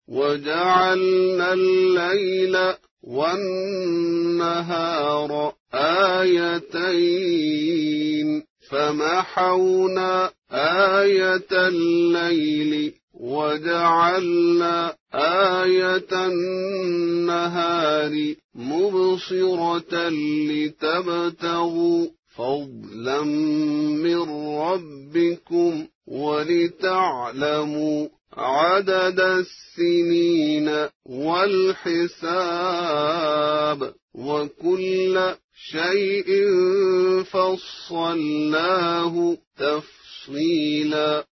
وجعلنا الليل والنهار آيتين فمحونا آية الليل وجعلنا آية النهار مبصرة لتبتغوا فضلا من ربكم ولتعلموا عدد السنين والحساب وكل شيء فصلناه تفصيلا